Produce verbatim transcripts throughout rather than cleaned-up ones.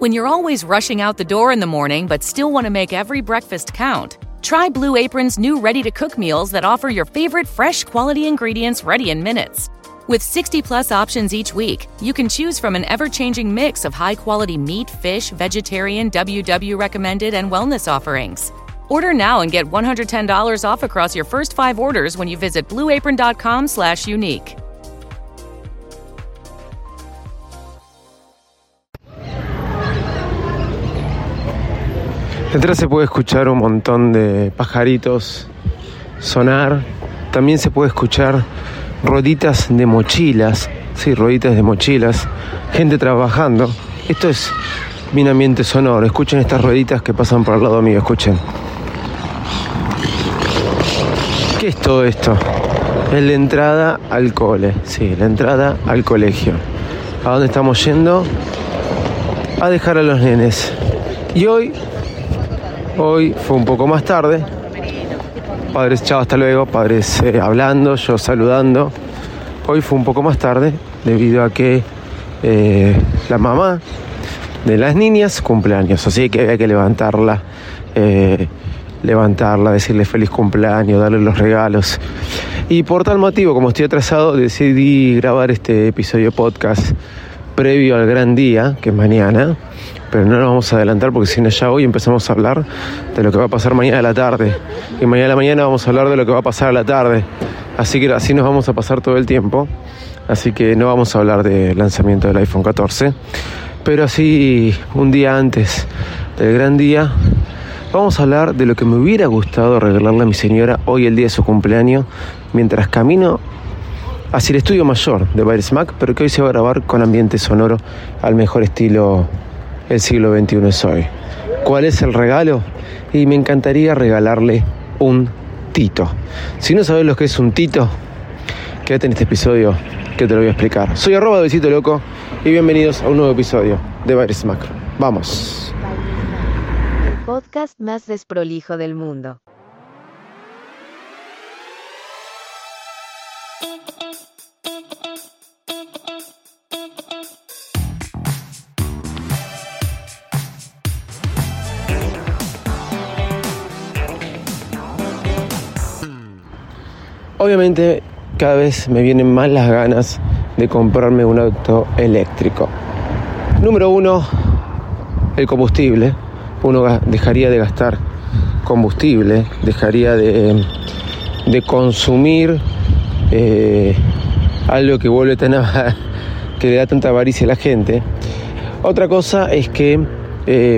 When you're always rushing out the door in the morning but still want to make every breakfast count, try Blue Apron's new ready-to-cook meals that offer your favorite fresh quality ingredients ready in minutes. With sixty plus options each week, you can choose from an ever-changing mix of high-quality meat, fish, vegetarian, W W recommended, and wellness offerings. Order now and get one hundred ten dollars off across your first five orders when you visit blueapron.com slash unique. Detrás se puede escuchar un montón de pajaritos sonar. También se puede escuchar rueditas de mochilas. Sí, rueditas de mochilas. Gente trabajando. Esto es mi ambiente sonoro. Escuchen estas rueditas que pasan por al lado mío. Escuchen. ¿Qué es todo esto? Es la entrada al cole. Sí, la entrada al colegio. ¿A dónde estamos yendo? A dejar a los nenes. Y hoy... Hoy fue un poco más tarde. Padres, chao, hasta luego. Padres eh, hablando, yo saludando. Hoy fue un poco más tarde debido a que eh, la mamá de las niñas cumpleaños. Así que había que levantarla, eh, levantarla, decirle feliz cumpleaños, darle los regalos. Y por tal motivo, como estoy atrasado, decidí grabar este episodio podcast previo al gran día, que es mañana. Pero no nos vamos a adelantar porque si no ya hoy empezamos a hablar de lo que va a pasar mañana a la tarde. Y mañana a la mañana vamos a hablar de lo que va a pasar a la tarde. Así que así nos vamos a pasar todo el tiempo. Así que no vamos a hablar del lanzamiento del iPhone catorce. Pero así un día antes del gran día vamos a hablar de lo que me hubiera gustado regalarle a mi señora hoy el día de su cumpleaños. Mientras camino hacia el estudio mayor de Bailes Mac. Pero que hoy se va a grabar con ambiente sonoro al mejor estilo... El siglo veintiuno es hoy. ¿Cuál es el regalo? Y me encantaría regalarle un Tito. Si no sabes lo que es un Tito, quédate en este episodio que te lo voy a explicar. Soy arroba de Besito Loco y bienvenidos a un nuevo episodio de Bailes Mac. ¡Vamos! El podcast más desprolijo del mundo. Obviamente cada vez me vienen más las ganas de comprarme un auto eléctrico. Número uno, el combustible. Uno dejaría de gastar combustible, dejaría de, de consumir eh, algo que vuelve tan a, que le da tanta avaricia a la gente. Otra cosa es que eh,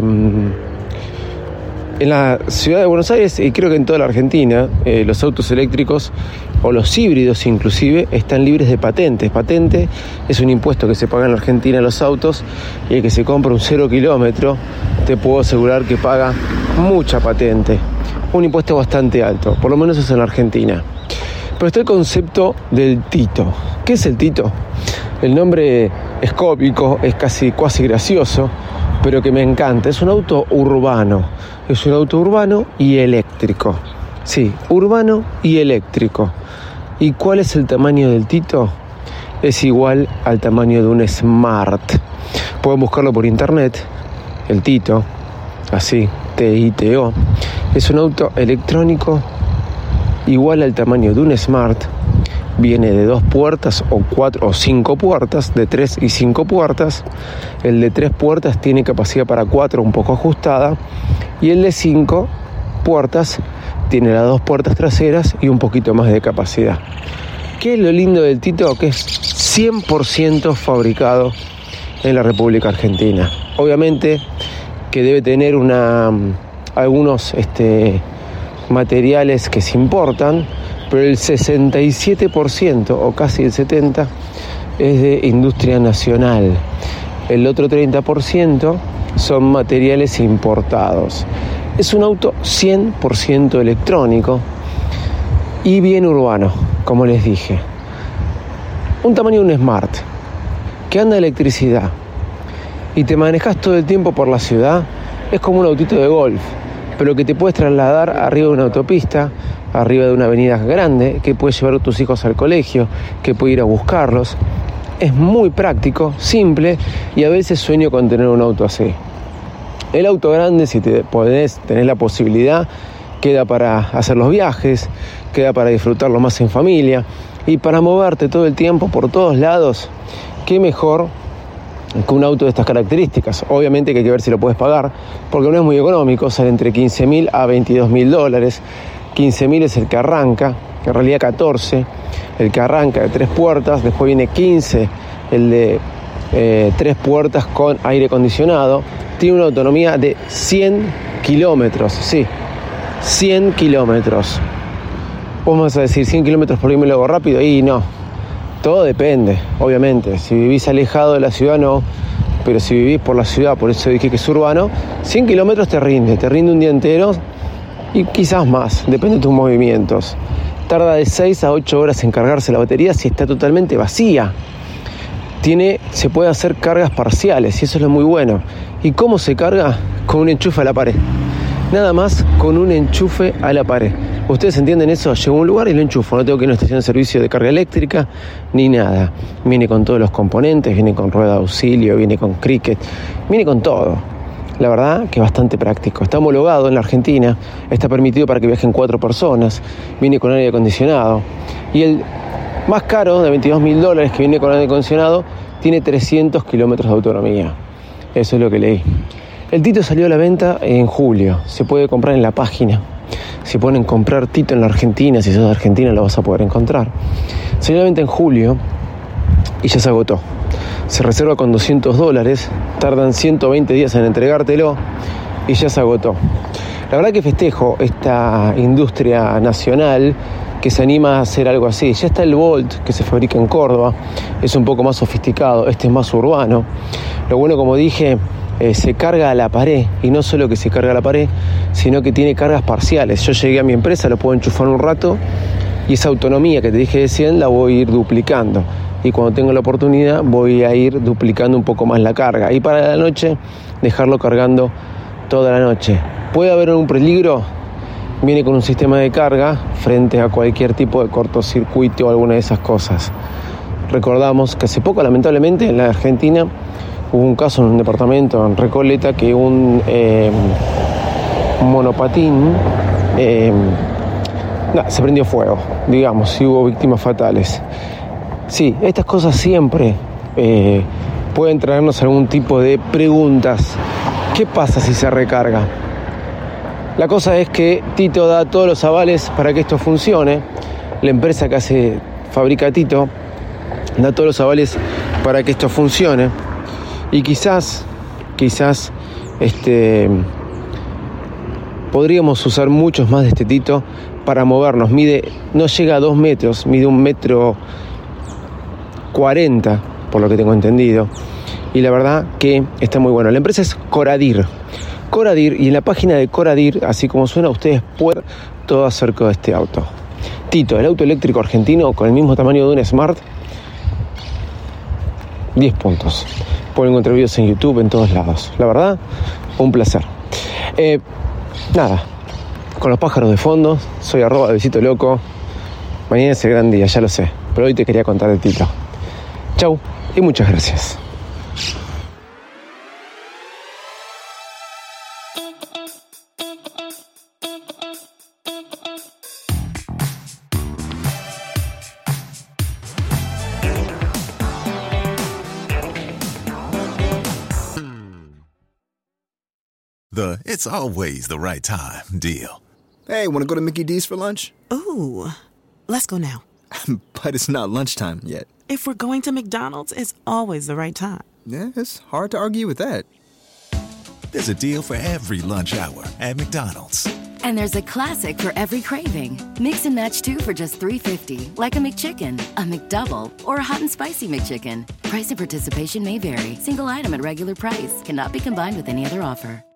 en la ciudad de Buenos Aires, y creo que en toda la Argentina, eh, los autos eléctricos o los híbridos inclusive están libres de patentes. Patente es un impuesto que se paga en la Argentina a los autos, y el que se compra un cero kilómetro te puedo asegurar que paga mucha patente, un impuesto bastante alto, por lo menos es en la Argentina. Pero está el concepto del Tito. ¿Qué es el Tito? El nombre es cómico, es casi cuasi gracioso, pero que me encanta. Es un auto urbano, es un auto urbano y eléctrico. Sí, urbano y eléctrico. ¿Y cuál es el tamaño del Tito? Es igual al tamaño de un Smart. Pueden buscarlo por internet. El Tito, así, T I T O, es un auto electrónico igual al tamaño de un Smart. Viene de dos puertas o cuatro o cinco puertas, de tres y cinco puertas. El de tres puertas tiene capacidad para cuatro, un poco ajustada, y el de cinco puertas tiene las dos puertas traseras y un poquito más de capacidad. ¿Qué es lo lindo del Tito? Que es cien por ciento fabricado en la República Argentina. Obviamente que debe tener una algunos este, materiales que se importan, pero el sesenta y siete por ciento o casi el setenta por ciento es de industria nacional. El otro treinta por ciento son materiales importados. Es un auto cien por ciento electrónico y bien urbano, como les dije. Un tamaño de un Smart que anda a electricidad y te manejas todo el tiempo por la ciudad. Es como un autito de golf, pero que te puedes trasladar arriba de una autopista, arriba de una avenida grande, que puedes llevar a tus hijos al colegio, que puedes ir a buscarlos. es muy práctico, simple, y a veces sueño con tener un auto así. El auto grande, si te podés, tenés la posibilidad, queda para hacer los viajes, queda para disfrutarlo más en familia y para moverte todo el tiempo por todos lados. Qué mejor que un auto de estas características. Obviamente que hay que ver si lo puedes pagar, porque no es muy económico, sale entre quince mil a veintidós mil dólares. quince mil es el que arranca, en realidad catorce, el que arranca de tres puertas, después viene quince, el de eh, tres puertas con aire acondicionado. Tiene una autonomía de cien kilómetros, sí, cien kilómetros. Vos me vas a decir cien kilómetros por ahí me lo hago rápido, y no, todo depende, obviamente. Si vivís alejado de la ciudad no, pero si vivís por la ciudad, por eso dije que es urbano, cien kilómetros te rinde, te rinde un día entero y quizás más, depende de tus movimientos. Tarda de seis a ocho horas en cargarse la batería si está totalmente vacía. Tiene, se puede hacer cargas parciales y eso es lo muy bueno. ¿Y cómo se carga? Con un enchufe a la pared. Nada más con un enchufe a la pared. ¿Ustedes entienden eso? Llego a un lugar y lo enchufo. No tengo que ir a una estación de servicio de carga eléctrica ni nada. Viene con todos los componentes, viene con rueda de auxilio, viene con cricket, viene con todo. La verdad que es bastante práctico. Está homologado en la Argentina, está permitido para que viajen cuatro personas, viene con aire acondicionado. Y el más caro, de veintidós mil dólares, que viene con aire acondicionado, tiene trescientos kilómetros de autonomía. Eso es lo que leí. El Tito salió a la venta en julio. Se puede comprar en la página. Si ponen comprar Tito en la Argentina, si sos de Argentina lo vas a poder encontrar. Salió a la venta en julio y ya se agotó. Se reserva con doscientos dólares, tardan ciento veinte días en entregártelo y ya se agotó. La verdad que festejo esta industria nacional que se anima a hacer algo así. Ya está el Volt, que se fabrica en Córdoba, es un poco más sofisticado, este es más urbano. Lo bueno, como dije, eh, se carga a la pared, y no solo que se carga a la pared, sino que tiene cargas parciales. Yo llegué a mi empresa, lo puedo enchufar un rato, y esa autonomía que te dije de cien la voy a ir duplicando. Y cuando tengo la oportunidad voy a ir duplicando un poco más la carga. Y para la noche, dejarlo cargando toda la noche. ¿Puede haber un peligro? Viene con un sistema de carga frente a cualquier tipo de cortocircuito o alguna de esas cosas. Recordamos que hace poco, lamentablemente, en la Argentina hubo un caso en un departamento en Recoleta que un eh, monopatín eh, no, se prendió fuego, digamos, y hubo víctimas fatales. Sí, estas cosas siempre eh, pueden traernos algún tipo de preguntas. ¿Qué pasa si se recarga? La cosa es que Tito da todos los avales para que esto funcione. La empresa que hace, fabrica Tito, da todos los avales para que esto funcione. Y quizás, quizás, este, podríamos usar muchos más de este Tito para movernos. Mide, no llega a dos metros, mide un metro cuarenta, por lo que tengo entendido. Y la verdad que está muy bueno. La empresa es Coradir. Coradir, y en la página de Coradir, así como suena, ustedes pueden ver todo acerca de este auto. Tito, el auto eléctrico argentino con el mismo tamaño de un Smart, diez puntos. Pueden encontrar videos en YouTube, en todos lados. La verdad, un placer. Eh, nada, con los pájaros de fondo, soy arroba de Besito Loco. Mañana es el gran día, ya lo sé, pero hoy te quería contar de Tito. Chau y muchas gracias. The it's always the right time deal. Hey, want to go to Mickey D's for lunch? Ooh, let's go now. But it's not lunchtime yet. If we're going to McDonald's, it's always the right time. Yeah, it's hard to argue with that. There's a deal for every lunch hour at McDonald's. And there's a classic for every craving. Mix and match two for just three fifty, like a McChicken, a McDouble, or a hot and spicy McChicken. Price and participation may vary. Single item at regular price. Cannot be combined with any other offer.